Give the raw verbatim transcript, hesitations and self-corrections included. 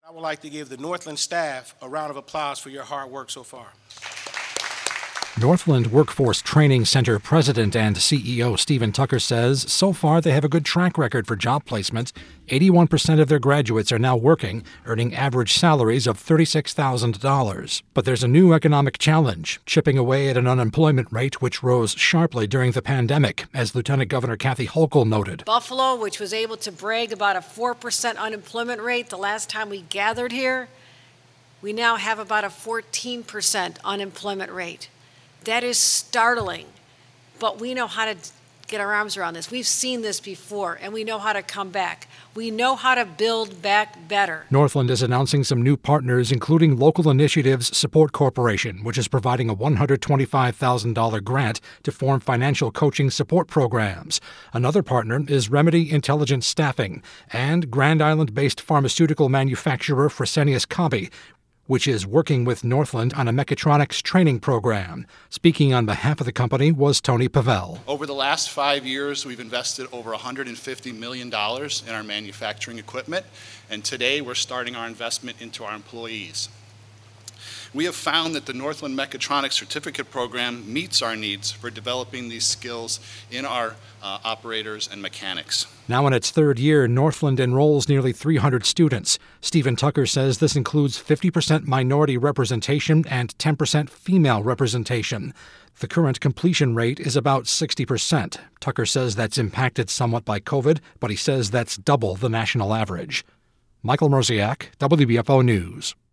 I would like to give the Northland staff a round of applause for your hard work so far. Northland Workforce Training Center President and C E O Stephen Tucker says so far they have a good track record for job placement. eighty-one percent of their graduates are now working, earning average salaries of thirty-six thousand dollars. But there's a new economic challenge, chipping away at an unemployment rate which rose sharply during the pandemic, as Lieutenant Governor Kathy Hochul noted. Buffalo, which was able to brag about a four percent unemployment rate the last time we gathered here, we now have about a fourteen percent unemployment rate. That is startling, but we know how to get our arms around this. We've seen this before, and we know how to come back. We know how to build back better. Northland is announcing some new partners, including Local Initiatives Support Corporation, which is providing a one hundred twenty-five thousand dollars grant to form financial coaching support programs. Another partner is Remedy Intelligent Staffing and Grand Island-based pharmaceutical manufacturer Fresenius Kabi, which is working with Northland on a mechatronics training program. Speaking on behalf of the company was Tony Pavel. Over the last five years, we've invested over one hundred fifty million dollars in our manufacturing equipment, and today we're starting our investment into our employees. We have found that the Northland Mechatronics Certificate Program meets our needs for developing these skills in our uh, operators and mechanics. Now in its third year, Northland enrolls nearly three hundred students. Stephen Tucker says this includes fifty percent minority representation and ten percent female representation. The current completion rate is about sixty percent. Tucker says that's impacted somewhat by COVID, but he says that's double the national average. Michael Mrozek, W B F O News.